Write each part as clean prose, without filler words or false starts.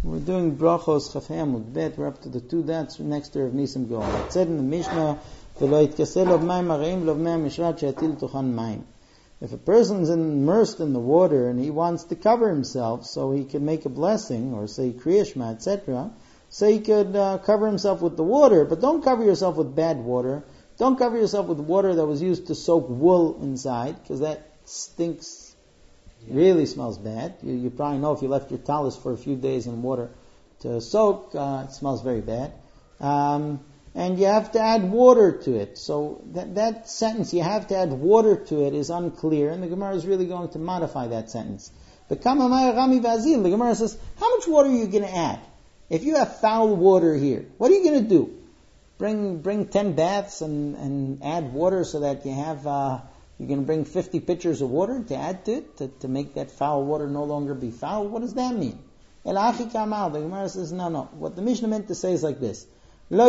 We're doing brachos chafhamud bet. We're up to the two dots next to Rav Nisim Gaon. It said in the Mishnah, "V'lo yitkaseh lo b'mayim hareim lo b'mei mishrat she'atil tochan mayim." If a person's immersed in the water and he wants to cover himself so he can make a blessing, or say Kriya Shema, etc., so he could cover himself with the water, but don't cover yourself with bad water. Don't cover yourself with water that was used to soak wool inside, because that stinks, really smells bad. You probably know if you left your talis for a few days in water to soak, it smells very bad. And you have to add water to it. So that sentence, you have to add water to it, is unclear, and the Gemara is really going to modify that sentence. The Gemara says, how much water are you going to add? If you have foul water here, what are you going to do? Bring 10 baths and add water so that you have, you're going to bring 50 pitchers of water to add to it, to make that foul water no longer be foul? What does that mean? The Gemara says, no. What the Mishnah meant to say is like this. The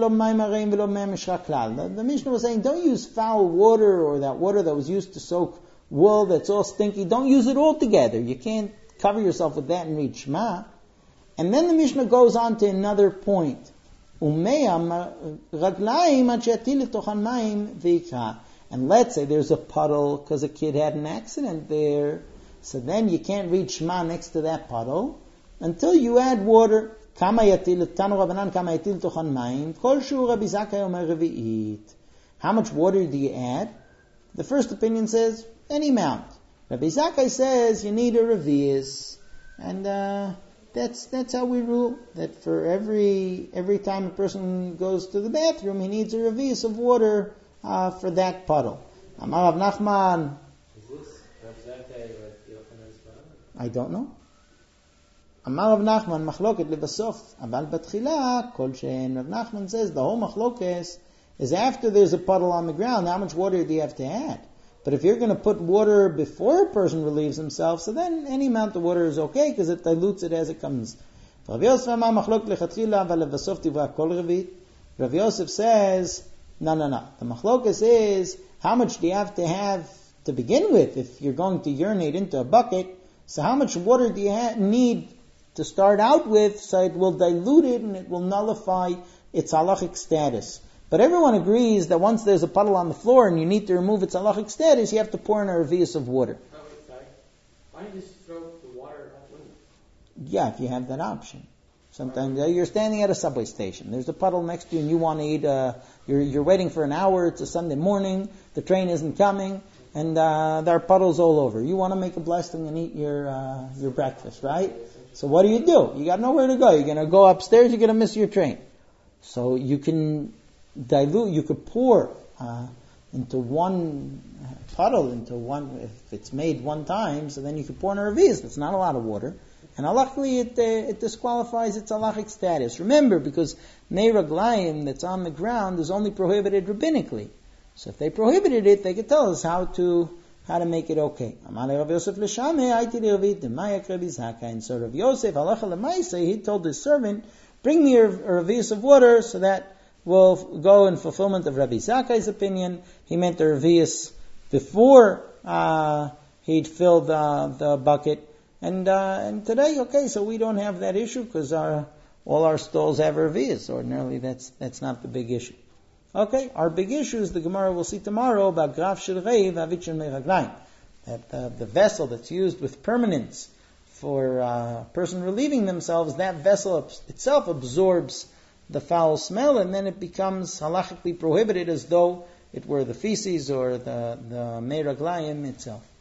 Mishnah was saying, don't use foul water, or that water that was used to soak wool that's all stinky. Don't use it all together. You can't cover yourself with that and read Shema. And then the Mishnah goes on to another point. And let's say there's a puddle because a kid had an accident there. So then you can't read Shema next to that puddle until you add water. How much water do you add? The first opinion says any amount. Rabbi Zakkai says you need a revius, and that's how we rule, that for every time a person goes to the bathroom, he needs a revius of water for that puddle. Amar Rav Nachman. Is this Rabbi Zakkai or Yochanan's father? I don't know. Amar Rav Nachman, machloket levasof, abal batchila, kol she'en. Rav Nachman says the whole machlokes is after there's a puddle on the ground, how much water do you have to add? But if you're going to put water before a person relieves himself, so then any amount of water is okay, because it dilutes it as it comes. Rav Yosef says, no. The machlokes is, how much do you have to begin with? If you're going to urinate into a bucket, so how much water do you need to start out with, so it will dilute it and it will nullify its halachic status? But everyone agrees that once there's a puddle on the floor and you need to remove its halachic status, you have to pour in a revius of water. Why don't you just throw the water out window? Yeah, if you have that option. Sometimes you're standing at a subway station. There's a puddle next to you and you want to eat. You're waiting for an hour. It's a Sunday morning. The train isn't coming. And there are puddles all over. You want to make a blessing and eat your breakfast, right? So what do? You got nowhere to go. You're going to go upstairs. You're going to miss your train. So you can dilute. You could pour into one puddle, if it's made one time. So then you could pour in a revius. It's not a lot of water, and luckily it disqualifies its halachic status. Remember, because mei raglayim that's on the ground is only prohibited rabbinically. So if they prohibited it, they could tell us how to make it okay. And so Rav Yosef, halacha l'maaseh, he told his servant, bring me a revius of water, so that will go in fulfillment of Rabbi Zakkai's opinion. He meant a revius before he'd filled the bucket. And today, okay, so we don't have that issue because all our stalls have revius. Ordinarily, that's not the big issue. Okay, our big issue is the Gemara we'll see tomorrow about graf shel reiv avichin meiraglayim, that the vessel that's used with permanence for a person relieving themselves, that vessel itself absorbs the foul smell, and then it becomes halachically prohibited as though it were the feces or the meiraglayim itself.